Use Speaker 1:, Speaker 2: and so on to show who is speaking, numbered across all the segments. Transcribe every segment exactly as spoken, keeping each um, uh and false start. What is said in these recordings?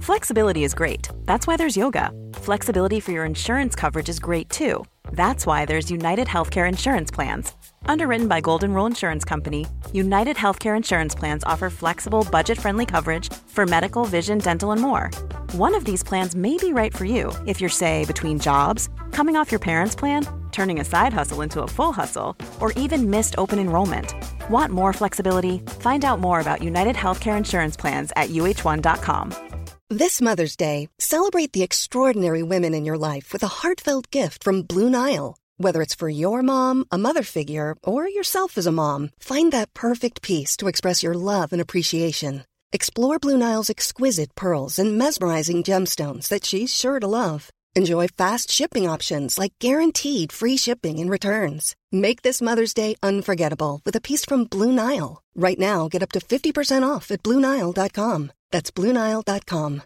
Speaker 1: Flexibility is great. That's why there's yoga. Flexibility for your insurance coverage is great too. That's why there's United Healthcare Insurance Plans. Underwritten by Golden Rule Insurance Company, United Healthcare Insurance Plans offer flexible, budget-friendly coverage for medical, vision, dental, and more. One of these plans may be right for you if you're, say, between jobs, coming off your parents' plan, turning a side hustle into a full hustle, or even missed open enrollment. Want more flexibility? Find out more about United Healthcare Insurance Plans at U H one dot com.
Speaker 2: This Mother's Day, celebrate the extraordinary women in your life with a heartfelt gift from Blue Nile. Whether it's for your mom, a mother figure, or yourself as a mom, find that perfect piece to express your love and appreciation. Explore Blue Nile's exquisite pearls and mesmerizing gemstones that she's sure to love. Enjoy fast shipping options like guaranteed free shipping and returns. Make this Mother's Day unforgettable with a piece from Blue Nile. Right now, get up to fifty percent off at Blue Nile dot com. That's Blue Nile dot com.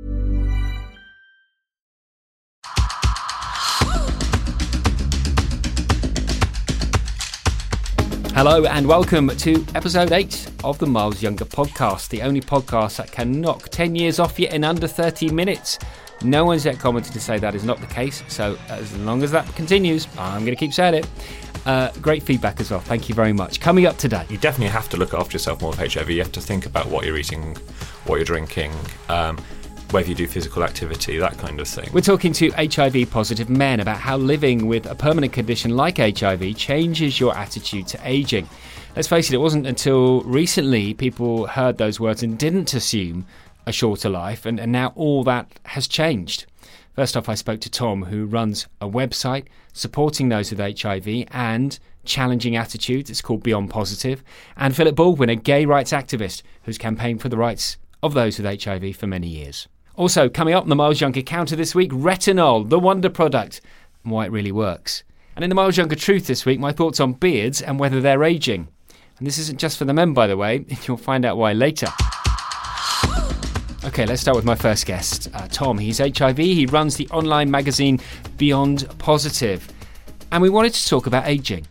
Speaker 3: Hello and welcome to episode eight of the Miles Younger podcast, the only podcast that can knock ten years off you in under thirty minutes. No one's yet commented to say that is not the case, so as long as that continues, I'm going to keep saying it. Uh, great feedback as well, thank you very much. Coming up today,
Speaker 4: you definitely have to look after yourself more with H I V. You have to think about what you're eating, what you're drinking, um, whether you do physical activity, that kind of thing.
Speaker 3: We're talking to H I V positive men about how living with a permanent condition like H I V changes your attitude to ageing. Let's face it, it wasn't until recently people heard those words and didn't assume a shorter life, and, and now all that has changed. First off, I spoke to Tom, who runs a website supporting those with H I V and challenging attitudes. It's called Beyond Positive. And Philip Baldwin, a gay rights activist who's campaigned for the rights of those with H I V for many years. Also, coming up on the Miles Younger counter this week, retinol, the wonder product, and why it really works. And in the Miles Younger truth this week, my thoughts on beards and whether they're ageing. And this isn't just for the men, by the way. You'll find out why later. Okay, let's start with my first guest, uh, Tom. He's H I V. He runs the online magazine Beyond Positive. And we wanted to talk about ageing.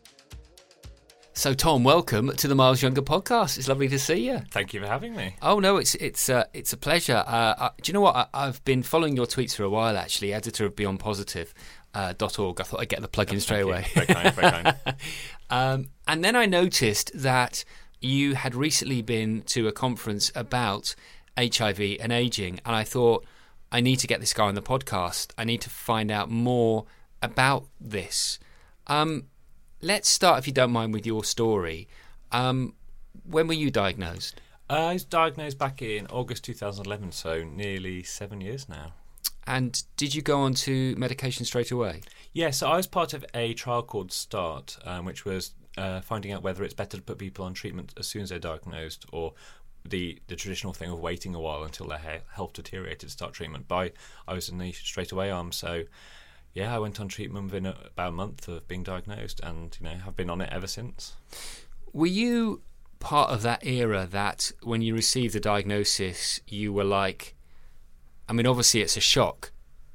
Speaker 3: So, Tom, welcome to the Miles Younger podcast. It's lovely to see you.
Speaker 4: Thank you for having me.
Speaker 3: Oh, no, it's it's uh, it's a pleasure. Uh, uh, do you know what? I, I've been following your tweets for a while, actually, editor of beyond positive dot org. I thought I'd get the plug in straight away.
Speaker 4: Very kind, very kind.
Speaker 3: um, and then I noticed that you had recently been to a conference about H I V and ageing, and I thought, I need to get this guy on the podcast. I need to find out more about this. Um, let's start, if you don't mind, with your story. Um, when were you diagnosed?
Speaker 4: Uh, I was diagnosed back in August two thousand eleven, so nearly seven years now.
Speaker 3: And did you go on to medication straight away?
Speaker 4: Yeah, so I was part of a trial called START, um, which was uh, finding out whether it's better to put people on treatment as soon as they're diagnosed, or the the traditional thing of waiting a while until their he- health deteriorated to start treatment. But I, I was in the straight away arm, so yeah, I went on treatment within a, about a month of being diagnosed, and you know, have been on it ever since.
Speaker 3: Were you part of that era that when you received the diagnosis, you were like, I mean, obviously it's a shock,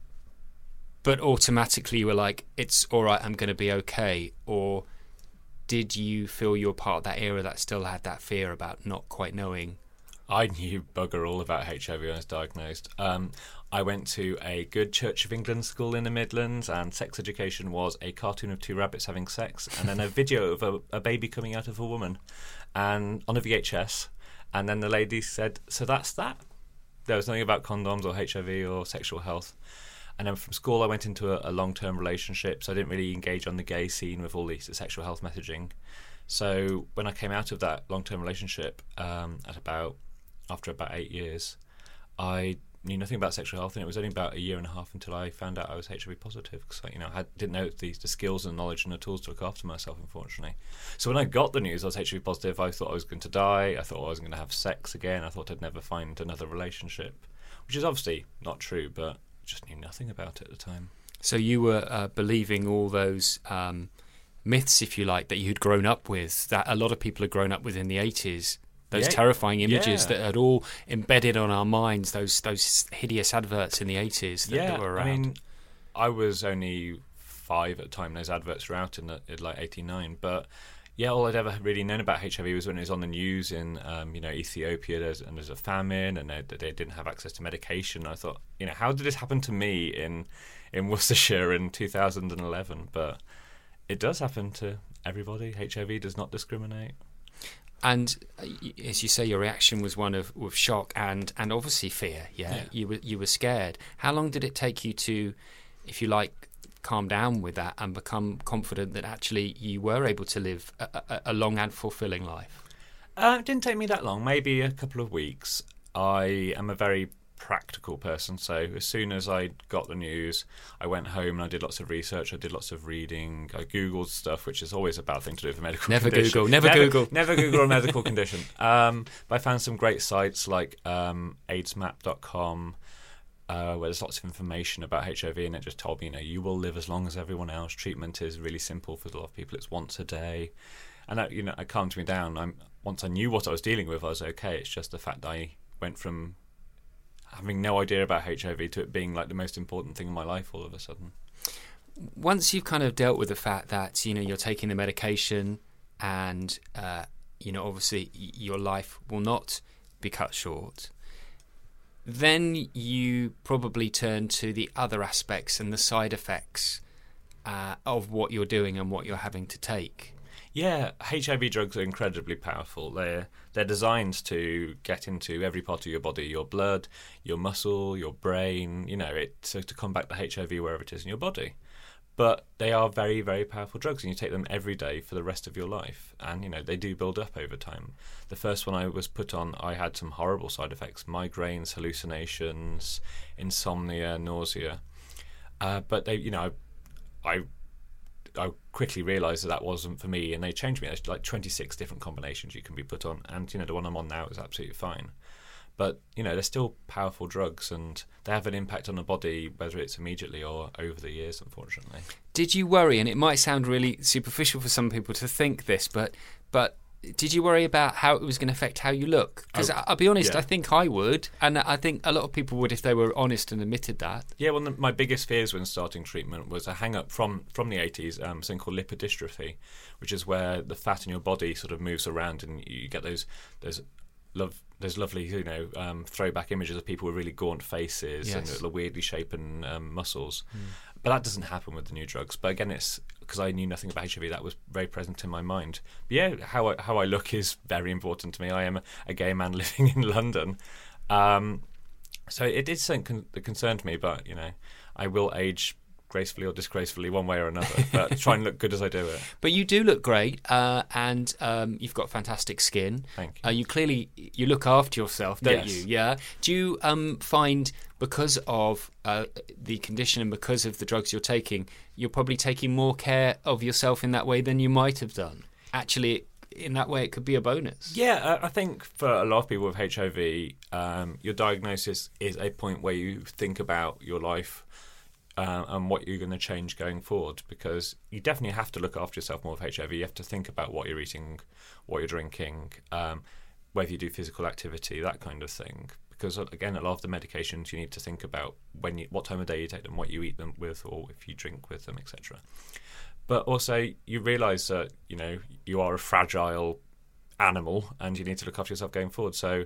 Speaker 3: but automatically you were like, it's all right, I'm going to be okay? Or did you feel you were part of that era that still had that fear about not quite knowing?
Speaker 4: I knew bugger all about H I V when I was diagnosed. Um, I went to a good Church of England school in the Midlands, and sex education was a cartoon of two rabbits having sex, and then a video of a, a baby coming out of a woman, and on a V H S. And then the lady said, "So that's that." There was nothing about condoms or H I V or sexual health. And then from school, I went into a, a long-term relationship, so I didn't really engage on the gay scene with all the sexual health messaging. So when I came out of that long-term relationship, um, at about after about eight years, I knew nothing about sexual health, and it was only about a year and a half until I found out I was H I V positive, because you know I didn't know the, the skills and knowledge and the tools to look after myself, unfortunately. So when I got the news I was H I V positive, I thought I was going to die. I thought I wasn't going to have sex again. I thought I'd never find another relationship, which is obviously not true, but just knew nothing about it at the time. So
Speaker 3: you were uh, believing all those um, myths, if you like, that you'd grown up with, that a lot of people had grown up with in the eighties. Those yeah, terrifying images yeah. that had all embedded on our minds, those those hideous adverts in the eighties that,
Speaker 4: yeah,
Speaker 3: that were around.
Speaker 4: I mean, I was only five at the time those adverts were out in, the, in like eighty-nine, but Yeah, all I'd ever really known about H I V was when it was on the news in, um, you know, Ethiopia, there's, and there's a famine, and they, they didn't have access to medication. I thought, you know, how did this happen to me in in Worcestershire in two thousand eleven? But it does happen to everybody. H I V does not discriminate.
Speaker 3: And uh, as you say, your reaction was one of, of shock and, and obviously fear. Yeah? yeah, you were you were scared. How long did it take you to, if you like, calm down with that and become confident that actually you were able to live a, a, a long and fulfilling life?
Speaker 4: Uh, it didn't take me that long, maybe a couple of weeks. I am a very practical person, so as soon as I got the news, I went home and I did lots of research, I did lots of reading, I Googled stuff, which is always a bad thing to do with a medical
Speaker 3: never
Speaker 4: condition.
Speaker 3: Google, never, never Google.
Speaker 4: Never Google a medical condition. Um, but I found some great sites like um, AIDS map dot com, Uh, where there's lots of information about H I V, and it just told me, you know, you will live as long as everyone else. Treatment is really simple for a lot of people. It's once a day. And that, you know, it calmed me down. I'm, once I knew what I was dealing with, I was okay. It's just the fact that I went from having no idea about H I V to it being like the most important thing in my life all of a sudden.
Speaker 3: Once you've kind of dealt with the fact that, you know, you're taking the medication and, uh, you know, obviously your life will not be cut short, then you probably turn to the other aspects and the side effects uh, of what you're doing and what you're having to take.
Speaker 4: Yeah, H I V drugs are incredibly powerful. They're they're designed to get into every part of your body, your blood, your muscle, your brain, you know, it so to combat the H I V wherever it is in your body. But they are very, very powerful drugs, and you take them every day for the rest of your life. And, you know, they do build up over time. The first one I was put on, I had some horrible side effects, migraines, hallucinations, insomnia, nausea. Uh, but, they, you know, I I quickly realised that that wasn't for me, and they changed me. There's like twenty-six different combinations you can be put on, and, you know, the one I'm on now is absolutely fine. But, you know, they're still powerful drugs, and they have an impact on the body, whether it's immediately or over the years, unfortunately.
Speaker 3: Did you worry, and it might sound really superficial for some people to think this, but but did you worry about how it was going to affect how you look? Because oh, I'll be honest, yeah. I think I would, and I think a lot of people would if they were honest and admitted that.
Speaker 4: Yeah, one of my biggest fears when starting treatment was a hang-up from, from the eighties, um, something called lipodystrophy, which is where the fat in your body sort of moves around and you get those those love. There's lovely, you know, um, throwback images of people with really gaunt faces yes. and the weirdly shapen um, muscles. Mm. But that doesn't happen with the new drugs. But again, it's because I knew nothing about H I V, that was very present in my mind. But yeah, how I, how I look is very important to me. I am a, a gay man living in London. Um, so it is something con- that concerned me, but, you know, I will age gracefully or disgracefully, one way or another, but try and look good as I do it.
Speaker 3: But you do look great, uh, and um, you've got fantastic skin.
Speaker 4: Thank you.
Speaker 3: Uh, you clearly you look after yourself, don't
Speaker 4: yes.
Speaker 3: you? Yeah. Do you um, find because of uh, the condition and because of the drugs you're taking, you're probably taking more care of yourself in that way than you might have done? Actually, in that way, it could be a bonus.
Speaker 4: Yeah, uh, I think for a lot of people with H I V, um, your diagnosis is a point where you think about your life. Uh, and what you're going to change going forward, because you definitely have to look after yourself more with H I V. You have to think about what you're eating, what you're drinking, um, whether you do physical activity, that kind of thing. Because, again, a lot of the medications you need to think about when you, what time of day you take them, what you eat them with, or if you drink with them, et cetera. But also, you realise that, you know, you are a fragile animal and you need to look after yourself going forward. So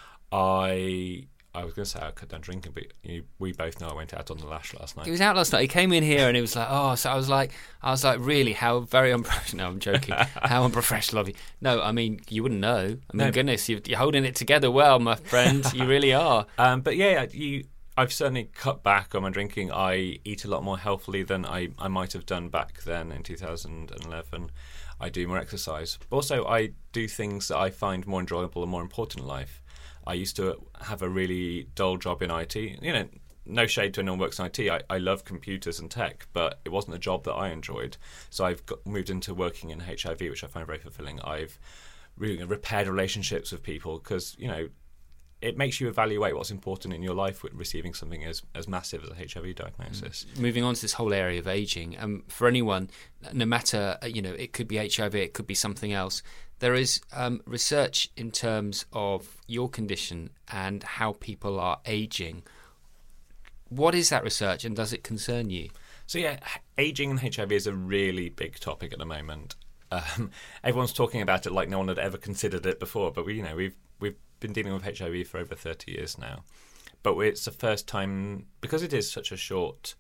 Speaker 4: I... I was going to say I cut down drinking, but you, we both know I went out on the lash last night.
Speaker 3: He was out last night. He came in here and it was like, oh, so I was like, I was like, really, how very unprofessional. No, I'm joking. How unprofessional of you. No, I mean, you wouldn't know. I mean, no. goodness, you're, you're holding it together well, my friend. You really are.
Speaker 4: Um, but yeah, you, I've certainly cut back on my drinking. I eat a lot more healthily than I, I might have done back then in two thousand eleven. I do more exercise. But also, I do things that I find more enjoyable and more important in life. I used to have a really dull job in I T. You know, no shade to anyone who works in I T. I, I love computers and tech, but it wasn't a job that I enjoyed. So I've got, moved into working in H I V, which I find very fulfilling. I've really repaired relationships with people because, you know, it makes you evaluate what's important in your life with receiving something as, as massive as a H I V diagnosis.
Speaker 3: Moving on to this whole area of ageing, um, for anyone, no matter, you know, it could be H I V, it could be something else, there is um, research in terms of your condition and how people are ageing. What is that research and does it concern you?
Speaker 4: So yeah, ageing and H I V is a really big topic at the moment. Um, everyone's talking about it like no one had ever considered it before, but we, you know, we've we've been dealing with H I V for over thirty years now. But it's the first time, because it is such a short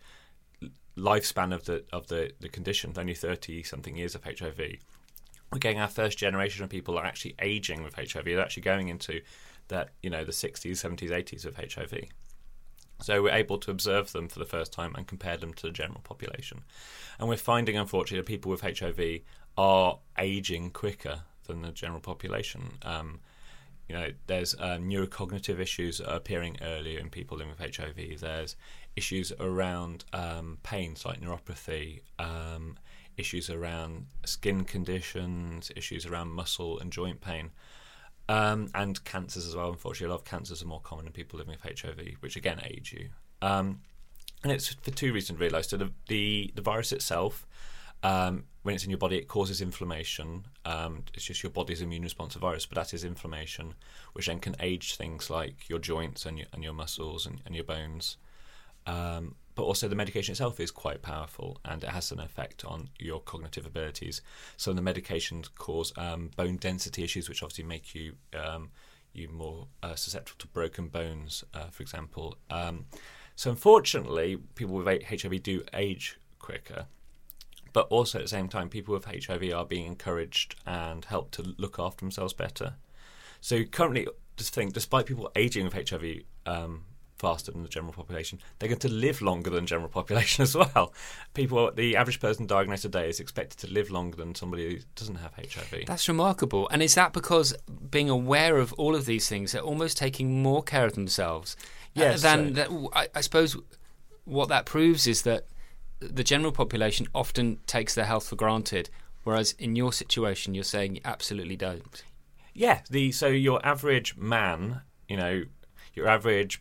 Speaker 4: lifespan of the of the, the condition, only thirty something years of H I V. We're getting our first generation of people are actually aging with H I V. They're actually going into that, you know, the sixties, seventies, eighties of H I V. So we're able to observe them for the first time and compare them to the general population. And we're finding, unfortunately, that people with H I V are aging quicker than the general population. Um, you know, there's um, neurocognitive issues that are appearing earlier in people living with H I V. There's issues around um, pains like neuropathy, um, issues around skin conditions, issues around muscle and joint pain. Um, and cancers as well. Unfortunately, a lot of cancers are more common in people living with H I V, which again age you. Um, and it's for two reasons, really. So the the, the virus itself, um, when it's in your body, it causes inflammation. Um, it's just your body's immune response to virus, but that is inflammation, which then can age things like your joints and your, and your muscles and, and your bones. Um, but also the medication itself is quite powerful, and it has an effect on your cognitive abilities. So the medications cause um, bone density issues, which obviously make you um, you more uh, susceptible to broken bones, uh, for example. Um, so unfortunately, people with H I V do age quicker, but also at the same time, people with H I V are being encouraged and helped to look after themselves better. So currently, just think, despite people aging with H I V um, faster than the general population, they're going to live longer than the general population as well. People, the average person diagnosed today is expected to live longer than somebody who doesn't have H I V.
Speaker 3: That's remarkable. And is that because being aware of all of these things, they're almost taking more care of themselves?
Speaker 4: Yes.
Speaker 3: Uh, than
Speaker 4: so.
Speaker 3: that, I, I suppose what that proves is that the general population often takes their health for granted, whereas in your situation, you're saying you absolutely don't.
Speaker 4: Yeah. The so your average man, you know, your average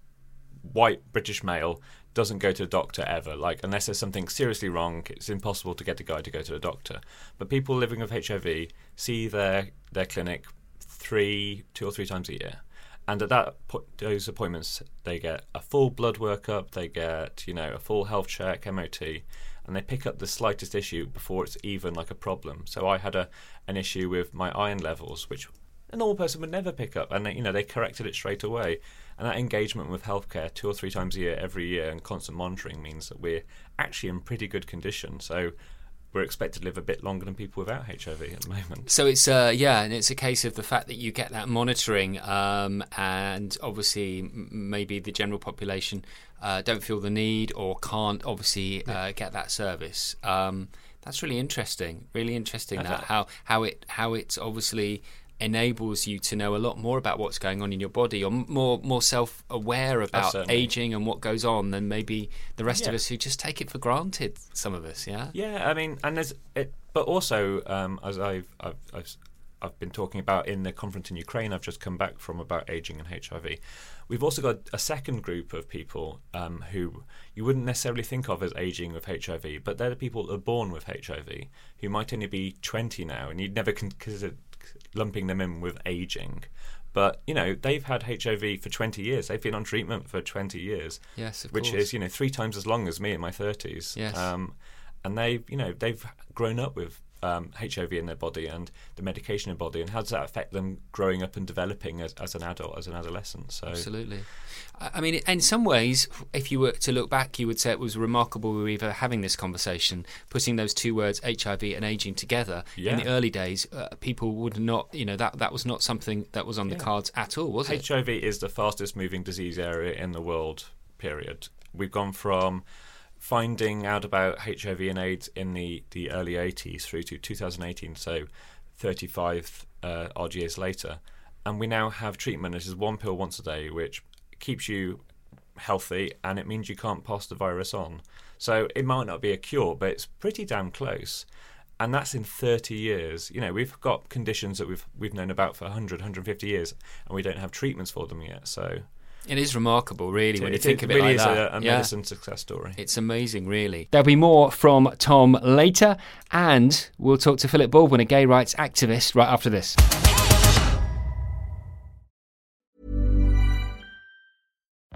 Speaker 4: white British male doesn't go to the doctor ever. Like, unless there's something seriously wrong, it's impossible to get a guy to go to the doctor. But people living with H I V see their their clinic three, two or three times a year, and at that those appointments, they get a full blood workup, they get, you know, a full health check, M O T, and they pick up the slightest issue before it's even like a problem. So I had a an issue with my iron levels, which a normal person would never pick up, and they, you know, they corrected it straight away. And that engagement with healthcare two or three times a year, every year, and constant monitoring means that we're actually in pretty good condition. So we're expected to live a bit longer than people without H I V at the moment.
Speaker 3: So it's uh, yeah, and it's a case of the fact that you get that monitoring, um, and obviously m- maybe the general population uh, don't feel the need or can't obviously uh, yeah. get that service. Um, that's really interesting. Really interesting that how how it how it's obviously enables you to know a lot more about what's going on in your body, or more more self-aware about
Speaker 4: oh,
Speaker 3: aging and what goes on than maybe the rest
Speaker 4: yeah.
Speaker 3: of us who just take it for granted. Some of us, yeah.
Speaker 4: Yeah, I mean, and there's it, but also um, as I've, I've I've I've been talking about in the conference in Ukraine, I've just come back from about aging and H I V. We've also got a second group of people um, who you wouldn't necessarily think of as aging with H I V, but they're the people that are born with H I V who might only be twenty now, and you'd never consider lumping them in with aging. But, you know, they've had H I V for twenty years. They've been on treatment for twenty years.
Speaker 3: Yes, of
Speaker 4: which
Speaker 3: course.
Speaker 4: is, you know, three times as long as me in my thirties.
Speaker 3: Yes.
Speaker 4: Um, and they've, you know, they've grown up with um, H I V in their body and the medication in their body. And how does that affect them growing up and developing as, as an adult, as an adolescent? So
Speaker 3: absolutely. I mean, in some ways, if you were to look back, you would say it was remarkable we were even having this conversation, putting those two words, H I V and aging, together.
Speaker 4: Yeah.
Speaker 3: In the early days, uh, people would not, you know, that, that was not something that was on
Speaker 4: yeah.
Speaker 3: the cards at all, was it?
Speaker 4: H I V is the fastest moving disease area in the world, period. We've gone from finding out about H I V and AIDS in the, the early eighties through to two thousand eighteen, so thirty-five uh, odd years later. And we now have treatment. This is one pill once a day, which keeps you healthy, and it means you can't pass the virus on. So it might not be a cure, but it's pretty damn close. And that's in thirty years. You know, we've got conditions that we've we've known about for one hundred, one hundred fifty years, and we don't have treatments for them yet. So
Speaker 3: it is remarkable, really, when
Speaker 4: it,
Speaker 3: you think
Speaker 4: it
Speaker 3: of it
Speaker 4: really
Speaker 3: like
Speaker 4: is
Speaker 3: that.
Speaker 4: a, a
Speaker 3: yeah.
Speaker 4: medicine success story.
Speaker 3: It's amazing, really. There'll be more from Tom later, and we'll talk to Philip Baldwin, a gay rights activist, right after this.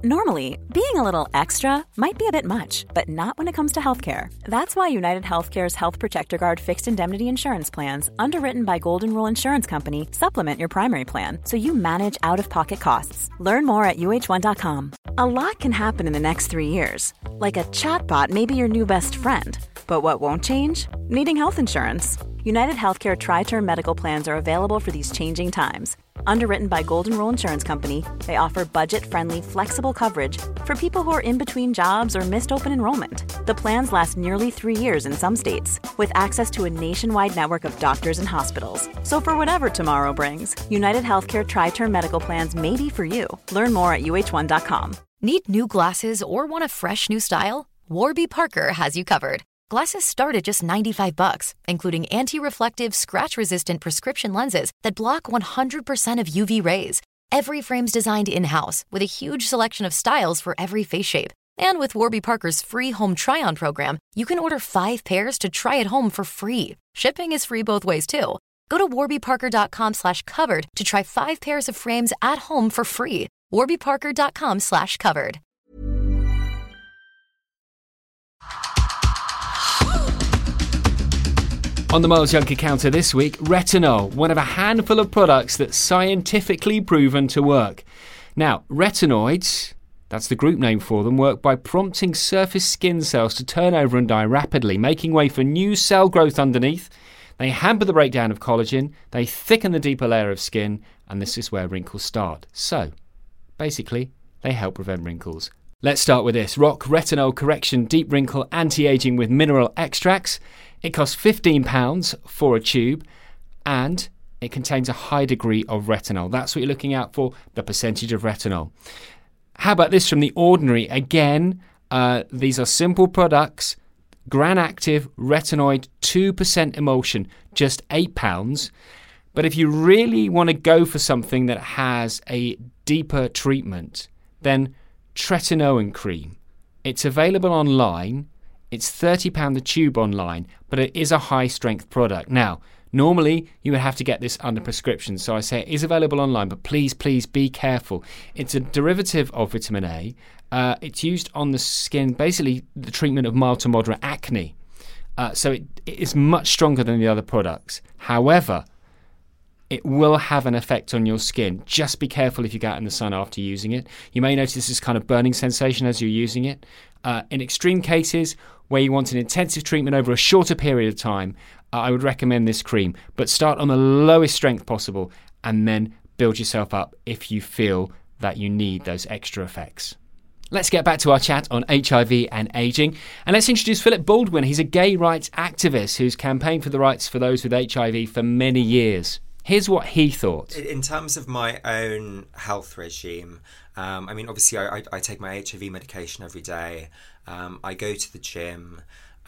Speaker 1: Normally, being a little extra might be a bit much, but not when it comes to healthcare. That's why United Healthcare's Health Protector Guard fixed indemnity insurance plans, underwritten by Golden Rule Insurance Company, supplement your primary plan so you manage out-of-pocket costs. Learn more at U H one dot com. A lot can happen in the next three years. Like a chatbot may be your new best friend. But what won't change? Needing health insurance. United Healthcare Tri-Term Medical Plans are available for these changing times. Underwritten by Golden Rule Insurance Company, they offer budget-friendly, flexible coverage for people who are in between jobs or missed open enrollment. The plans last nearly three years in some states, with access to a nationwide network of doctors and hospitals. So for whatever tomorrow brings, United Healthcare Tri-Term Medical Plans may be for you. Learn more at U H one dot com.
Speaker 5: Need new glasses or want a fresh new style? Warby Parker has you covered. Glasses start at just ninety-five bucks, including anti-reflective, scratch-resistant prescription lenses that block one hundred percent of U V rays. Every frame's designed in-house with a huge selection of styles for every face shape. And with Warby Parker's free home try-on program, you can order five pairs to try at home for free. Shipping is free both ways, too. Go to warbyparker.com slash covered to try five pairs of frames at home for free. warbyparker.com slash covered.
Speaker 3: On the Miles Junkie counter this week, retinol, one of a handful of products that's scientifically proven to work. Now, retinoids, that's the group name for them, work by prompting surface skin cells to turn over and die rapidly, making way for new cell growth underneath. They hamper the breakdown of collagen, they thicken the deeper layer of skin, and this is where wrinkles start. So, basically, they help prevent wrinkles. Let's start with this. Rock Retinol Correction Deep Wrinkle Anti-Aging with Mineral Extracts. It costs fifteen pounds for a tube, and it contains a high degree of retinol. That's what you're looking out for, the percentage of retinol. How about this from The Ordinary? Again, uh, these are simple products. Gran Active Retinoid two percent emulsion, just eight pounds. But if you really want to go for something that has a deeper treatment, then Tretinoin Cream. It's available online. It's thirty pounds a tube online, but it is a high-strength product. Now, normally you would have to get this under prescription, so I say it is available online, but please, please be careful. It's a derivative of vitamin A. Uh, it's used on the skin, basically the treatment of mild to moderate acne. Uh, so it, it is much stronger than the other products. However, it will have an effect on your skin. Just be careful if you go out in the sun after using it. You may notice this kind of burning sensation as you're using it. Uh, in extreme cases where you want an intensive treatment over a shorter period of time, uh, I would recommend this cream. But start on the lowest strength possible and then build yourself up if you feel that you need those extra effects. Let's get back to our chat on H I V and ageing. And let's introduce Philip Baldwin. He's a gay rights activist who's campaigned for the rights for those with H I V for many years. Here's what he thought.
Speaker 6: In terms of my own health regime, um, I mean, obviously I, I, I take my H I V medication every day. Um, I go to the gym.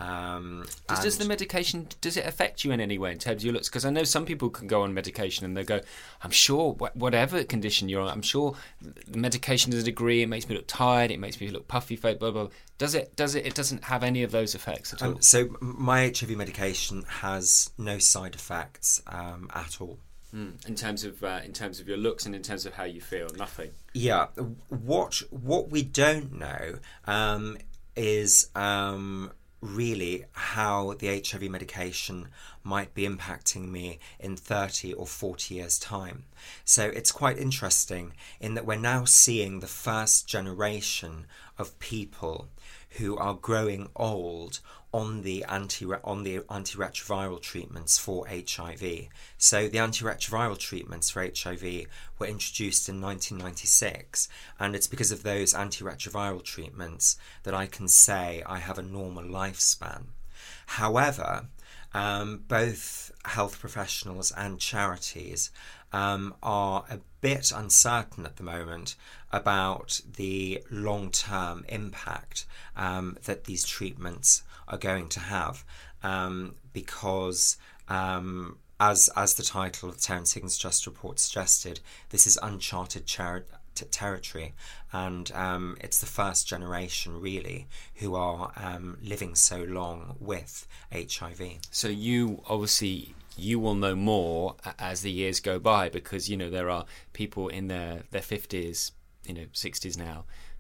Speaker 6: Um,
Speaker 3: does, does the medication, does it affect you in any way in terms of your looks? Because I know some people can go on medication and they go, I'm sure wh- whatever condition you're on, I'm sure the medication to a degree, it makes me look tired, it makes me look puffy, blah, blah, blah. Does it, does it, it doesn't have any of those effects at all?
Speaker 6: Um, so my H I V medication has no side effects um, at all.
Speaker 3: Mm. In terms of uh, in terms of your looks and in terms of how you feel, nothing.
Speaker 6: Yeah, what what we don't know um, is um, really how the H I V medication might be impacting me in thirty or forty years' time. So it's quite interesting in that we're now seeing the first generation of people who are growing old on the anti on the antiretroviral treatments for H I V. So the antiretroviral treatments for H I V were introduced in nineteen ninety-six, and it's because of those antiretroviral treatments that I can say I have a normal lifespan. However, um, both health professionals and charities um, are a bit uncertain at the moment about the long-term impact um, that these treatments are going to have, um, because um, as as the title of Terence Higgins' Just Report suggested, this is uncharted chari- t- territory, and um, it's the first generation really who are um, living so long with H I V.
Speaker 3: So you obviously you will know more as the years go by, because you know there are people in their their fifties, you know, sixties now,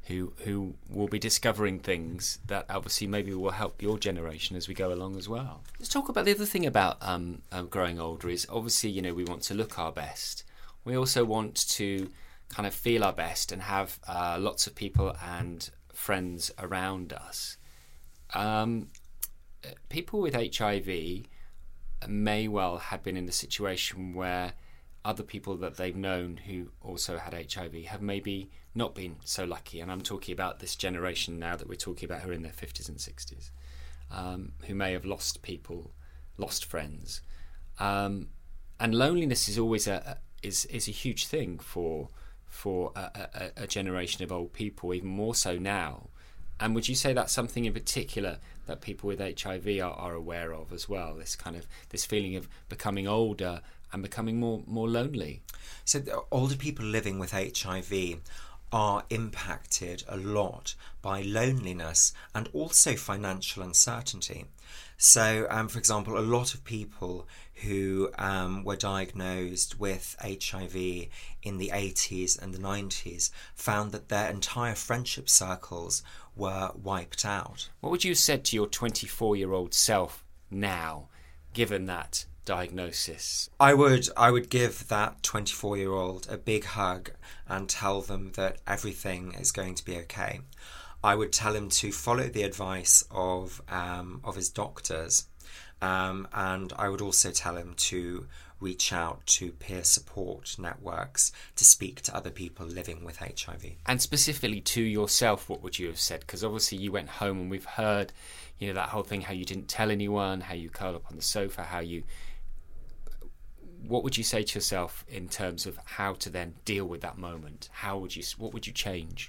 Speaker 3: who who will be discovering things that obviously maybe will help your generation as we go along as well. Let's talk about the other thing about um, um, growing older is obviously, you know, we want to look our best. We also want to kind of feel our best and have uh, lots of people and friends around us. Um, people with H I V may well have been in the situation where other people that they've known who also had H I V have maybe not been so lucky, and I'm talking about this generation now that we're talking about who are in their fifties and sixties, um, who may have lost people, lost friends, um, and loneliness is always a, a is is a huge thing for for a, a, a generation of old people, even more so now. And would you say that's something in particular that people with H I V are, are aware of as well? This kind of this feeling of becoming older and becoming more more lonely.
Speaker 6: So the older people living with H I V are impacted a lot by loneliness and also financial uncertainty. So, um, for example, a lot of people who um, were diagnosed with H I V in the eighties and the nineties found that their entire friendship circles were wiped out.
Speaker 3: What would you have said to your twenty-four-year-old self now, given that diagnosis?
Speaker 6: I would I would give that twenty-four-year-old a big hug and tell them that everything is going to be okay. I would tell him to follow the advice of um, of his doctors, um, and I would also tell him to reach out to peer support networks to speak to other people living with H I V.
Speaker 3: And specifically to yourself, what would you have said? Because obviously you went home and we've heard, you know, that whole thing, how you didn't tell anyone, how you curled up on the sofa, how you... What would you say to yourself in terms of how to then deal with that moment? How would you? What would you change?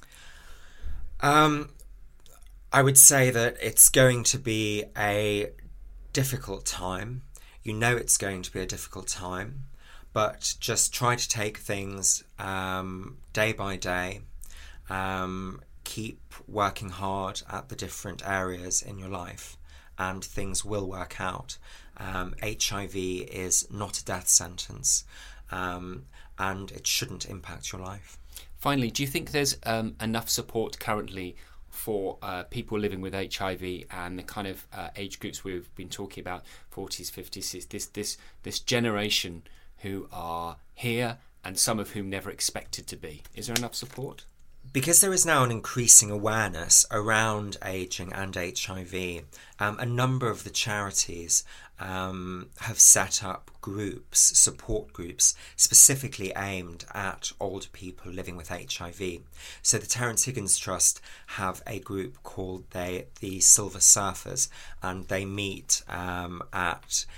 Speaker 6: Um, I would say that it's going to be a difficult time. You know it's going to be a difficult time, but just try to take things um, day by day. Um, keep working hard at the different areas in your life, and things will work out. Um, H I V is not a death sentence, um, and it shouldn't impact your life.
Speaker 3: Finally, do you think there's um, enough support currently for uh, people living with H I V and the kind of uh, age groups we've been talking about, forties, fifties, this this this generation who are here and some of whom never expected to be? Is there enough support?
Speaker 6: Because there is now an increasing awareness around ageing and H I V, um, a number of the charities um, have set up groups, support groups, specifically aimed at older people living with H I V. So the Terence Higgins Trust have a group called they, the Silver Surfers, and they meet um, at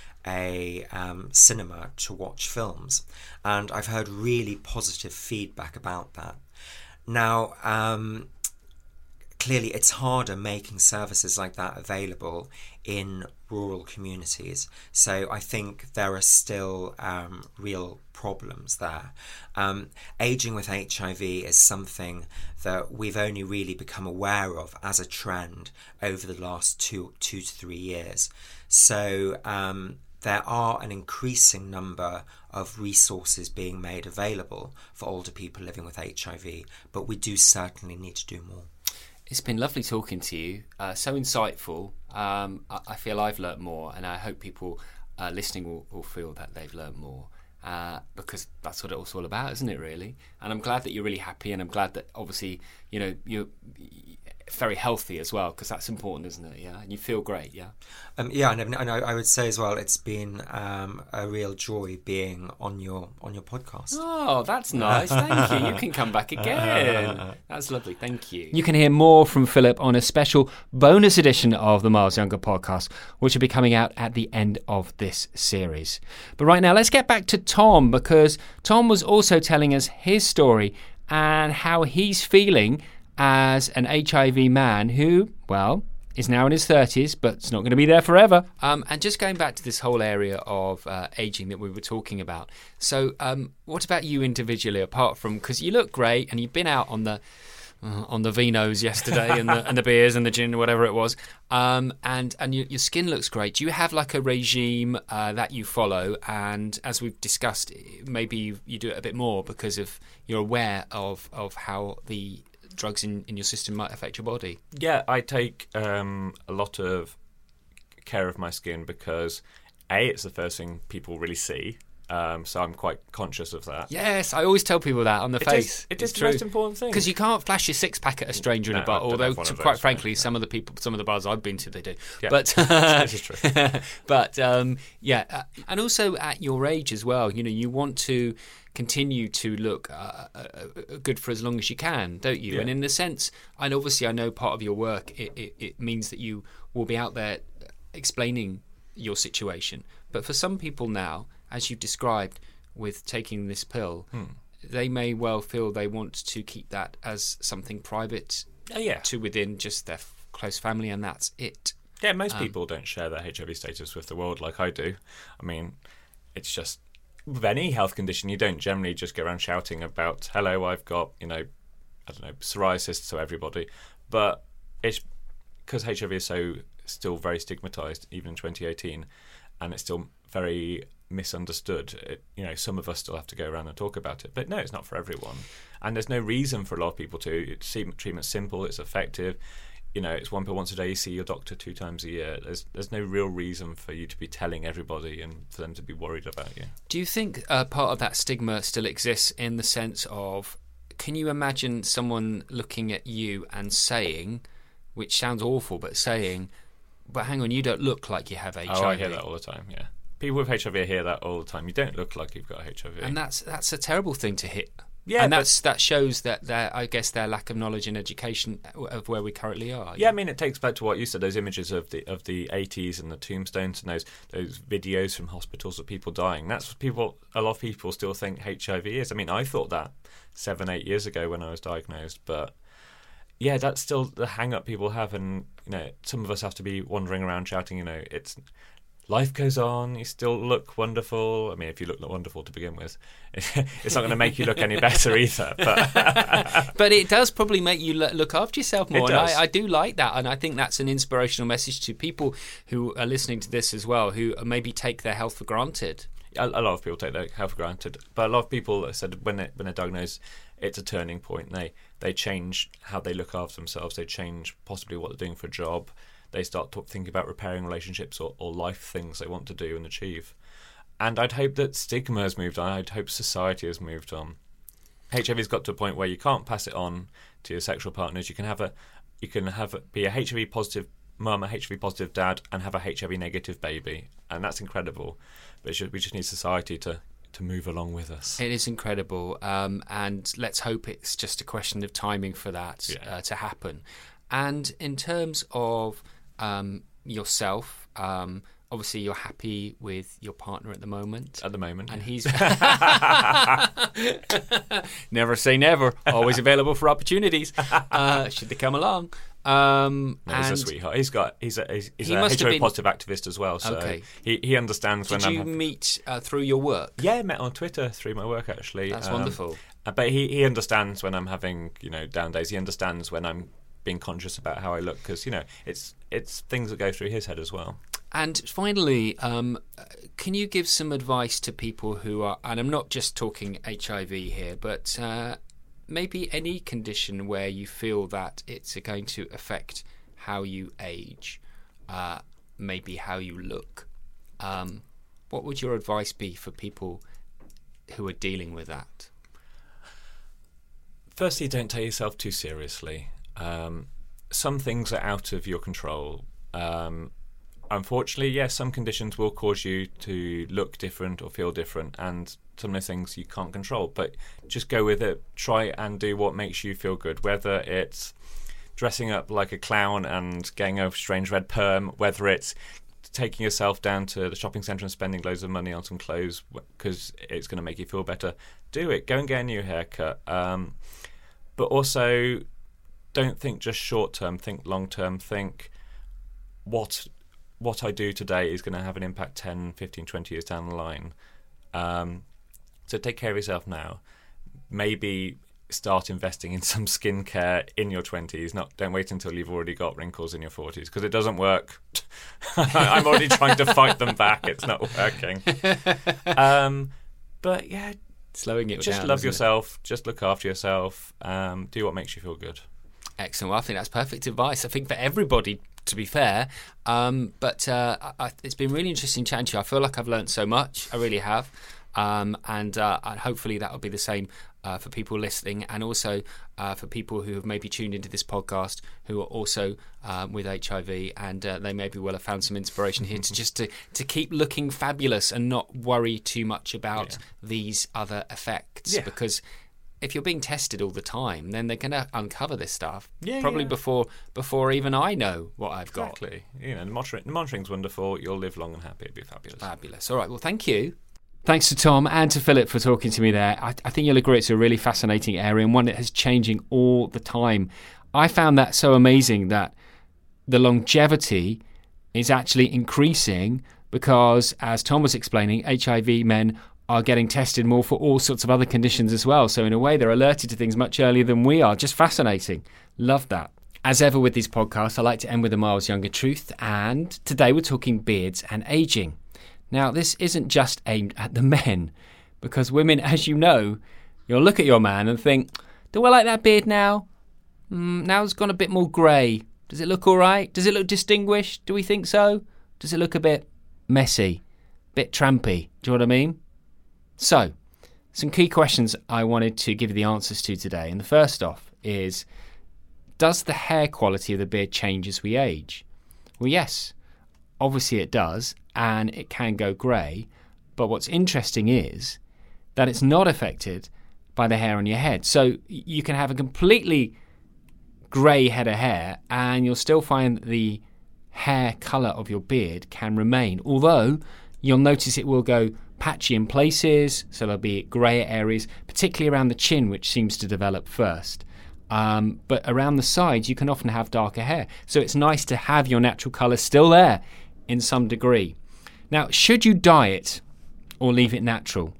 Speaker 6: a um, cinema to watch films. And I've heard really positive feedback about that. Now, um, clearly it's harder making services like that available in rural communities. So I think there are still um, real problems there. Um, ageing with H I V is something that we've only really become aware of as a trend over the last two, two to three years. So um, there are an increasing number of resources being made available for older people living with H I V, but we do certainly need to do more.
Speaker 3: It's been lovely talking to you, uh, so insightful. Um, I, I feel I've learnt more, and I hope people uh, listening will, will feel that they've learnt more, uh, because that's what it's all about, isn't it, really? And I'm glad that you're really happy, and I'm glad that, obviously, you know, you're very healthy as well, because that's important, isn't it? Yeah, and you feel great. Yeah.
Speaker 6: Um, yeah, and, and I would say as well, it's been um, a real joy being on your on your podcast.
Speaker 3: Oh, that's nice. Thank you. You can come back again. That's lovely. Thank you. You can hear more from Philip on a special bonus edition of the Miles Younger podcast, which will be coming out at the end of this series. But right now, let's get back to Tom, because Tom was also telling us his story and how he's feeling as an H I V man who, well, is now in his thirties, but it's not going to be there forever. Um, and just going back to this whole area of uh, ageing that we were talking about. So um, what about you individually, apart from, because you look great and you've been out on the uh, on the vinos yesterday and the and the beers and the gin, whatever it was, um, and, and you, your skin looks great. Do you have like a regime uh, that you follow? And as we've discussed, maybe you, you do it a bit more because of you're aware of, of how the drugs in, in your system might affect your body.
Speaker 4: Yeah, I take um, a lot of care of my skin because, A, it's the first thing people really see. Um, so I'm quite conscious of that.
Speaker 3: Yes, I always tell people that on the
Speaker 4: it
Speaker 3: face.
Speaker 4: Is, it
Speaker 3: it's
Speaker 4: is the
Speaker 3: true.
Speaker 4: most important thing.
Speaker 3: Because you can't flash your six pack at a stranger
Speaker 4: no,
Speaker 3: in a bar. Although, to, quite those, frankly, yeah. some of the people, some of the bars I've been to, they do.
Speaker 4: Yeah,
Speaker 3: but
Speaker 4: this is true.
Speaker 3: but um, yeah, uh, and also at your age as well. You know, you want to continue to look uh, uh, good for as long as you can, don't you?
Speaker 4: Yeah.
Speaker 3: And in the sense, and obviously, I know part of your work it, it, it means that you will be out there explaining your situation. But for some people now, as you've described, with taking this pill, hmm. they may well feel they want to keep that as something private
Speaker 4: oh, yeah.
Speaker 3: to within just their f- close family, and that's it.
Speaker 4: Yeah, most
Speaker 3: um,
Speaker 4: people don't share their H I V status with the world like I do. I mean, it's just, with any health condition, you don't generally just go around shouting about, hello, I've got, you know, I don't know, psoriasis to everybody. But it's because H I V is so still very stigmatised, even in twenty eighteen, and it's still very misunderstood. It, you know, some of us still have to go around and talk about it, but no, it's not for everyone, and there's no reason for a lot of people to. It's, treatment's simple, it's effective. You know, it's one pill once a day. You see your doctor two times a year. There's there's no real reason for you to be telling everybody and for them to be worried about you.
Speaker 3: Do you think uh, part of that stigma still exists in the sense of, can you imagine someone looking at you and saying, which sounds awful, but saying, but hang on, you don't look like you have H I V.
Speaker 4: Oh, I hear that all the time, yeah. People with H I V hear that all the time. You don't look like you've got H I V.
Speaker 3: And that's that's a terrible thing to hit.
Speaker 4: Yeah,
Speaker 3: and that's that shows that their, I guess, their lack of knowledge and education of where we currently are.
Speaker 4: Yeah, I mean, it takes back to what you said, those images of the of the eighties and the tombstones and those those videos from hospitals of people dying. That's what people, a lot of people still think H I V is. I mean, I thought that seven, eight years ago when I was diagnosed, but yeah, that's still the hang-up people have, and you know, some of us have to be wandering around shouting, you know, it's life goes on, you still look wonderful. I mean, if you look wonderful to begin with, it's not going to make you look any better either. But
Speaker 3: but it does probably make you look after yourself more.
Speaker 4: It
Speaker 3: and
Speaker 4: does.
Speaker 3: I, I do like that. And I think that's an inspirational message to people who are listening to this as well, who maybe take their health for granted.
Speaker 4: A, a lot of people take their health for granted. But a lot of people said when, they, when they're diagnosed, it's a turning point. They, they change how they look after themselves. They change possibly what they're doing for a job. They start to think about repairing relationships or, or life things they want to do and achieve. And I'd hope that stigma has moved on. I'd hope society has moved on. H I V's got to a point where you can't pass it on to your sexual partners. You can have a, you can have a, be a H I V positive mum, a H I V positive dad, and have a H I V negative baby, and that's incredible. But it should, we just need society to to move along with us.
Speaker 3: It is incredible, um, and let's hope it's just a question of timing for that
Speaker 4: yeah.
Speaker 3: uh, to happen. And in terms of Um, yourself, um, obviously you're happy with your partner at the moment.
Speaker 4: At the moment,
Speaker 3: and
Speaker 4: yeah.
Speaker 3: he's never say never. Always available for opportunities uh, should they come along. Um,
Speaker 4: no, he's
Speaker 3: and
Speaker 4: a sweetheart. He's got he's a he's, he's
Speaker 3: he
Speaker 4: a
Speaker 3: must
Speaker 4: H I V
Speaker 3: have been...
Speaker 4: positive activist as well. So
Speaker 3: okay.
Speaker 4: he he understands when
Speaker 3: Did
Speaker 4: I'm.
Speaker 3: you
Speaker 4: happy.
Speaker 3: meet uh, through your work?
Speaker 4: Yeah, I met on Twitter through my work actually.
Speaker 3: That's
Speaker 4: um,
Speaker 3: wonderful.
Speaker 4: But he he understands when I'm having you know down days. He understands when I'm being conscious about how I look because you know it's it's things that go through his head as well.
Speaker 3: And finally, um, can you give some advice to people who are, and I'm not just talking H I V here, but uh, maybe any condition where you feel that it's going to affect how you age, uh, maybe how you look. Um, what would your advice be for people who are dealing with that?
Speaker 4: Firstly, don't take yourself too seriously. Um, some things are out of your control. Um, unfortunately, yes, some conditions will cause you to look different or feel different, and some of the things you can't control. But just go with it. Try and do what makes you feel good, whether it's dressing up like a clown and getting a strange red perm, whether it's taking yourself down to the shopping centre and spending loads of money on some clothes because it's going to make you feel better. Do it. Go and get a new haircut. Um, but also, don't think just short term, think long term, think what what I do today is going to have an impact ten, fifteen, twenty years down the line. Um, so take care of yourself now. Maybe start investing in some skincare in your twenties. Not don't wait until you've already got wrinkles in your forties because it doesn't work. I'm already trying to fight them back. It's not working. Um, but yeah,
Speaker 3: slowing it
Speaker 4: just
Speaker 3: down.
Speaker 4: love
Speaker 3: isn't it?
Speaker 4: yourself. Just look after yourself. Um, do what makes you feel good.
Speaker 3: Excellent. Well, I think that's perfect advice. I think for everybody, to be fair. Um, but uh, I, it's been really interesting chatting to you. I feel like I've learned so much. I really have. Um, and, uh, and hopefully that will be the same uh, for people listening, and also uh, for people who have maybe tuned into this podcast who are also um, with H I V, and uh, they maybe will have found some inspiration here to just to, to keep looking fabulous and not worry too much about yeah. these other effects. Yeah. Because if you're being tested all the time, then they're going to uncover this stuff yeah, probably yeah. before before even I know what I've got.
Speaker 4: Exactly. You know, monitoring, monitoring's wonderful. You'll live long and happy. It'll be fabulous.
Speaker 3: Fabulous. All right. Well, thank you. Thanks to Tom and to Philip for talking to me there. I, I think you'll agree it's a really fascinating area and one that is changing all the time. I found that so amazing that the longevity is actually increasing because, as Tom was explaining, H I V men are getting tested more for all sorts of other conditions as well. So in a way, they're alerted to things much earlier than we are. Just fascinating. Love that. As ever with these podcasts, I like to end with a miles younger truth. And today we're talking beards and aging. Now, this isn't just aimed at the men, because women, as you know, you'll look at your man and think, do I like that beard now? Mm, now it's gone a bit more grey. Does it look all right? Does it look distinguished? Do we think so? Does it look a bit messy? A bit trampy? Do you know what I mean? So, some key questions I wanted to give you the answers to today. And the first off is, does the hair quality of the beard change as we age? Well, yes, obviously it does, and it can go grey. But what's interesting is that it's not affected by the hair on your head. So you can have a completely grey head of hair and you'll still find the hair colour of your beard can remain. Although you'll notice it will go patchy in places, so there'll be grey areas, particularly around the chin, which seems to develop first. Um, but around the sides, you can often have darker hair. So it's nice to have your natural colour still there in some degree. Now, should you dye it or leave it natural?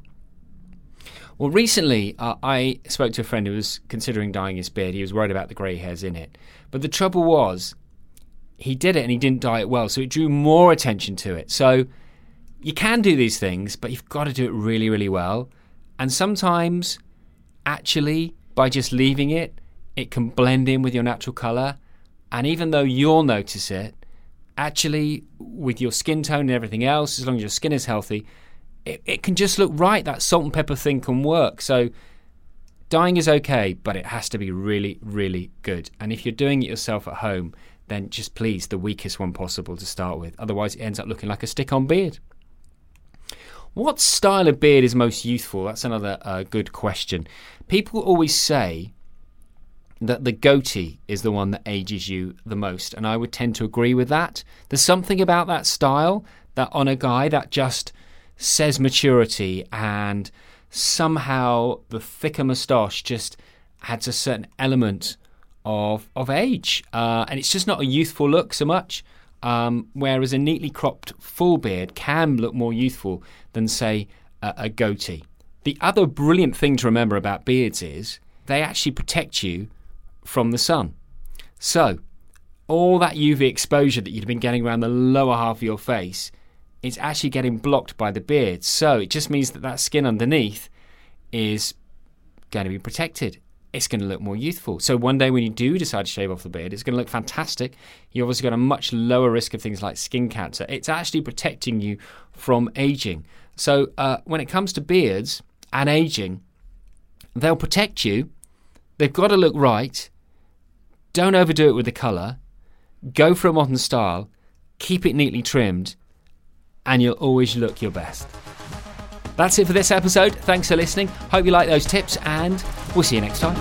Speaker 3: Well, recently uh, I spoke to a friend who was considering dyeing his beard. He was worried about the grey hairs in it. But the trouble was, he did it and he didn't dye it well, so it drew more attention to it. So you can do these things, but you've got to do it really, really well. And sometimes, actually, by just leaving it, it can blend in with your natural colour. And even though you'll notice it, actually, with your skin tone and everything else, as long as your skin is healthy, it, it can just look right. That salt and pepper thing can work. So dyeing is okay, but it has to be really, really good. And if you're doing it yourself at home, then just please, the weakest one possible to start with. Otherwise, it ends up looking like a stick-on beard. What style of beard is most youthful? That's another uh, good question. People always say that the goatee is the one that ages you the most, and I would tend to agree with that. There's something about that style that on a guy that just says maturity, and somehow the thicker moustache just adds a certain element of of age, uh, and it's just not a youthful look so much. Um, whereas a neatly cropped full beard can look more youthful than, say, a, a goatee. The other brilliant thing to remember about beards is they actually protect you from the sun. So all that U V exposure that you'd been getting around the lower half of your face is actually getting blocked by the beard. So it just means that that skin underneath is going to be protected. It's going to look more youthful. So one day when you do decide to shave off the beard, it's going to look fantastic. You've obviously got a much lower risk of things like skin cancer. It's actually protecting you from aging. So uh, when it comes to beards and aging, they'll protect you. They've got to look right. Don't overdo it with the colour. Go for a modern style. Keep it neatly trimmed. And you'll always look your best. That's it for this episode. Thanks for listening. Hope you like those tips, and we'll see you next time.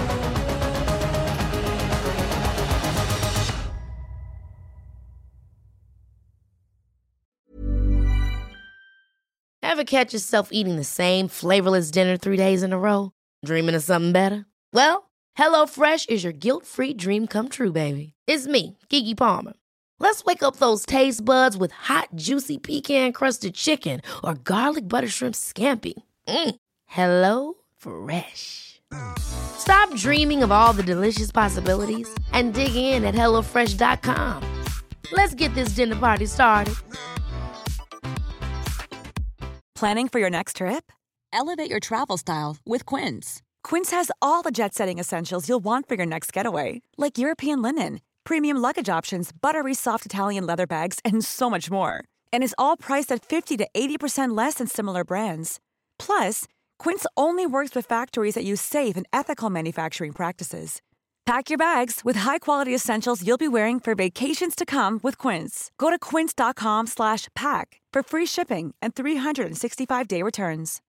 Speaker 7: Ever catch yourself eating the same flavorless dinner three days in a row? Dreaming of something better? Well, HelloFresh is your guilt-free dream come true, baby. It's me, Keke Palmer. Let's wake up those taste buds with hot, juicy pecan-crusted chicken or garlic butter shrimp scampi. Mm. Hello Fresh. Stop dreaming of all the delicious possibilities and dig in at hello fresh dot com. Let's get this dinner party started.
Speaker 1: Planning for your next trip?
Speaker 8: elevate your travel style with Quince.
Speaker 9: Quince has all the jet-setting essentials you'll want for your next getaway, like European linen, premium luggage options, buttery soft Italian leather bags, and so much more. And is all priced at fifty to eighty percent less than similar brands. Plus, Quince only works with factories that use safe and ethical manufacturing practices. Pack your bags with high-quality essentials you'll be wearing for vacations to come with Quince. Go to quince.com slash pack for free shipping and three sixty-five day returns.